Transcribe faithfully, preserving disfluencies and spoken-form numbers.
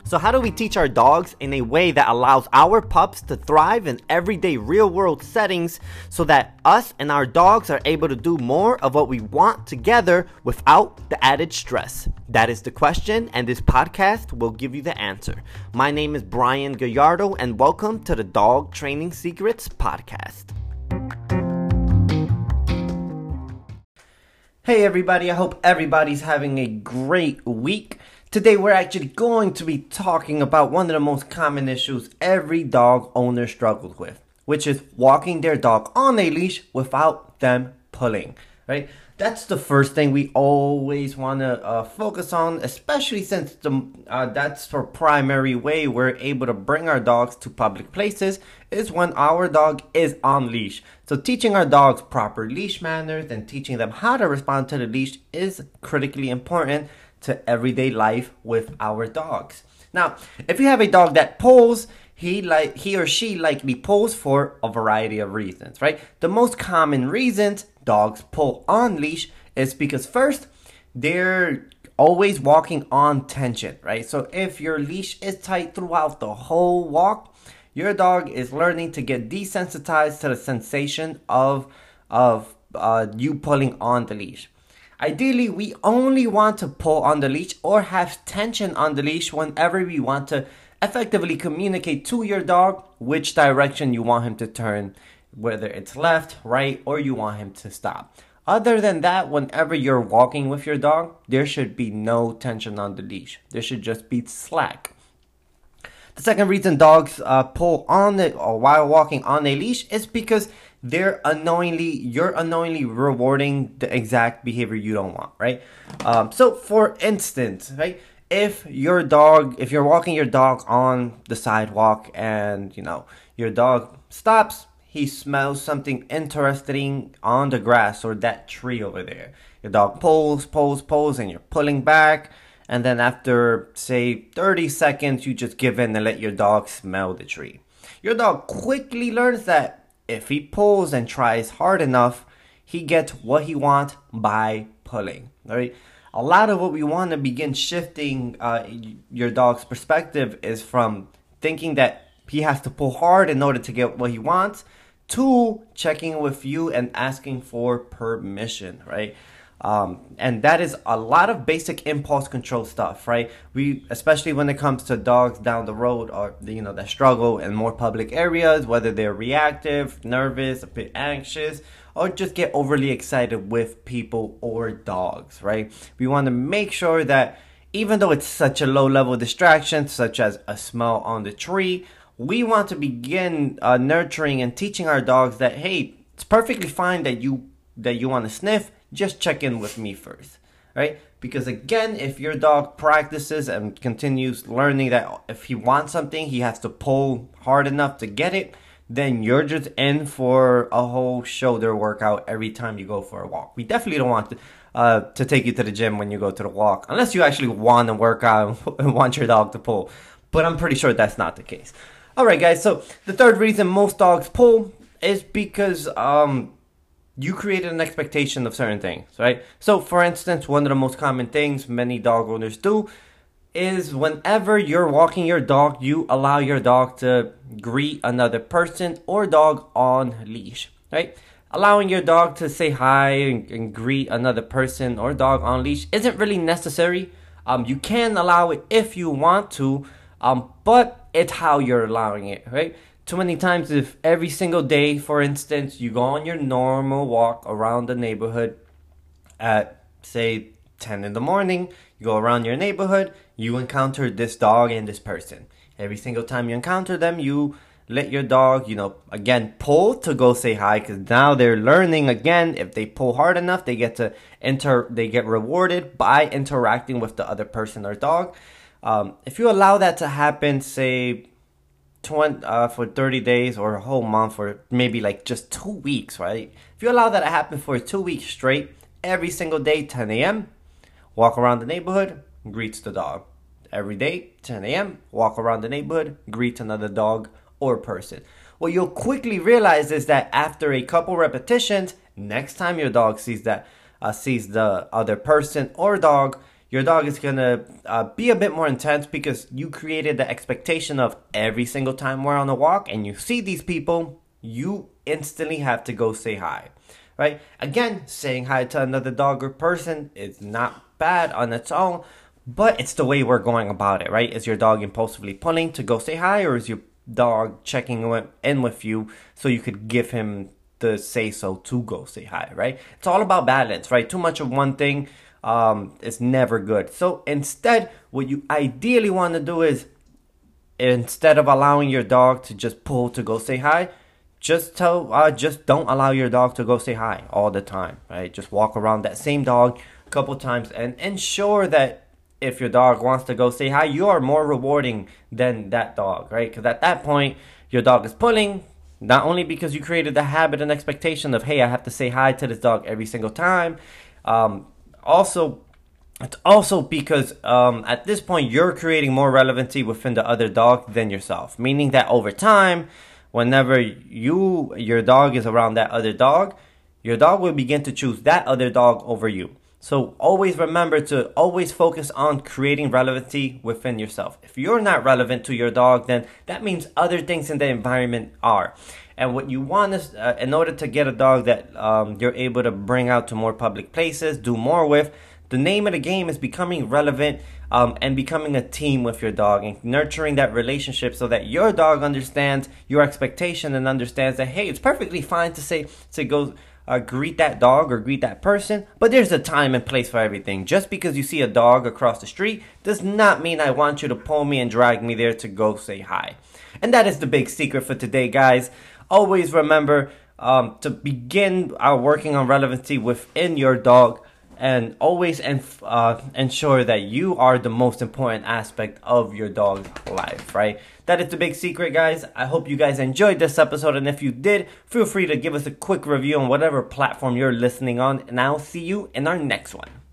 So how do we teach our dogs in a way that allows our pups to thrive in everyday real-world settings so that us and our dogs are able to do more of what we want together without the added stress? That is the question, and this podcast will give you the answer. My name is Brian Gallardo, and welcome to the Dog Training Secrets Podcast. Hey everybody, I hope everybody's having a great week. Today we're actually going to be talking about one of the most common issues every dog owner struggles with, which is walking their dog on a leash without them pulling, right? That's the first thing we always want to uh, focus on, especially since the, uh, that's our primary way we're able to bring our dogs to public places is when our dog is on leash. So teaching our dogs proper leash manners and teaching them how to respond to the leash is critically important to everyday life with our dogs. Now, if you have a dog that pulls, he like he or she likely pulls for a variety of reasons, right? The most common reasons dogs pull on leash is because first, they're always walking on tension, right? So if your leash is tight throughout the whole walk, your dog is learning to get desensitized to the sensation of of uh, you pulling on the leash. Ideally, we only want to pull on the leash or have tension on the leash whenever we want to effectively communicate to your dog which direction you want him to turn, whether it's left, right, or you want him to stop. Other than that, whenever you're walking with your dog, there should be no tension on the leash. There should just be slack. The second reason dogs uh, pull on it or while walking on a leash is because they're unknowingly, you're unknowingly rewarding the exact behavior you don't want, right? Um, so for instance, right, if your dog, if you're walking your dog on the sidewalk and, you know, your dog stops, he smells something interesting on the grass or that tree over there. Your dog pulls, pulls, pulls, and you're pulling back. And then after, say, thirty seconds, you just give in and let your dog smell the tree. Your dog quickly learns that if he pulls and tries hard enough, he gets what he wants by pulling, right? A lot of what we want to begin shifting uh, your dog's perspective is from thinking that he has to pull hard in order to get what he wants to checking with you and asking for permission, right? Um, and that is a lot of basic impulse control stuff, right? We, especially when it comes to dogs down the road or, you know, that struggle in more public areas, whether they're reactive, nervous, a bit anxious, or just get overly excited with people or dogs, right? We want to make sure that even though it's such a low level distraction, such as a smell on the tree, we want to begin uh, nurturing and teaching our dogs that, hey, it's perfectly fine that you that you want to sniff. Just check in with me first, right? Because again, if your dog practices and continues learning that if he wants something, he has to pull hard enough to get it, then you're just in for a whole shoulder workout every time you go for a walk. We definitely don't want to, uh, to take you to the gym when you go to the walk, unless you actually want to work out and want your dog to pull. But I'm pretty sure that's not the case. All right, guys. So the third reason most dogs pull is because um. you created an expectation of certain things, right? So, for instance, one of the most common things many dog owners do is whenever you're walking your dog, you allow your dog to greet another person or dog on leash, right? Allowing your dog to say hi and, and greet another person or dog on leash isn't really necessary. Um, you can allow it if you want to, um, but it's how you're allowing it, right? Too many times if every single day, for instance, you go on your normal walk around the neighborhood at, say, ten in the morning, you go around your neighborhood, you encounter this dog and this person. Every single time you encounter them, you let your dog, you know, again, pull to go say hi, because now they're learning again, if they pull hard enough, they get to enter, they get rewarded by interacting with the other person or dog. Um, if you allow that to happen, say, twenty, uh, for thirty days or a whole month or maybe like just two weeks, right? If you allow that to happen for two weeks straight, every single day, ten a m, walk around the neighborhood, greets the dog. Every day, ten a m, walk around the neighborhood, greet another dog or person. What you'll quickly realize is that after a couple repetitions, next time your dog sees that, uh, sees the other person or dog, your dog is gonna uh, be a bit more intense because you created the expectation of every single time we're on a walk and you see these people, you instantly have to go say hi, right? Again, saying hi to another dog or person is not bad on its own, but it's the way we're going about it, right? Is your dog impulsively pulling to go say hi, or is your dog checking in with you so you could give him the say so to go say hi, right? It's all about balance, right? Too much of one thing um, is never good. So instead, what you ideally want to do is, instead of allowing your dog to just pull to go say hi, just tell, uh, just don't allow your dog to go say hi all the time, right? Just walk around that same dog a couple times and ensure that if your dog wants to go say hi, you are more rewarding than that dog, right? Because at that point, your dog is pulling, not only because you created the habit and expectation of, hey, I have to say hi to this dog every single time. Um, also, it's also because um, at this point, you're creating more relevancy within the other dog than yourself. Meaning that over time, whenever you, your dog is around that other dog, your dog will begin to choose that other dog over you. So always remember to always focus on creating relevancy within yourself. If you're not relevant to your dog, then that means other things in the environment are. And what you want is, uh, in order to get a dog that um, you're able to bring out to more public places, do more with, the name of the game is becoming relevant um, and becoming a team with your dog and nurturing that relationship so that your dog understands your expectation and understands that, hey, it's perfectly fine to say, to go Uh, greet that dog or greet that person, but there's a time and place for everything. Just because you see a dog across the street does not mean I want you to pull me and drag me there to go say hi. And that is the big secret for today, guys. Always remember um, to begin uh, working on relevancy within your dog, and always enf uh, ensure that you are the most important aspect of your dog's life, right? That is the big secret, guys. I hope you guys enjoyed this episode, and if you did, feel free to give us a quick review on whatever platform you're listening on, and I'll see you in our next one.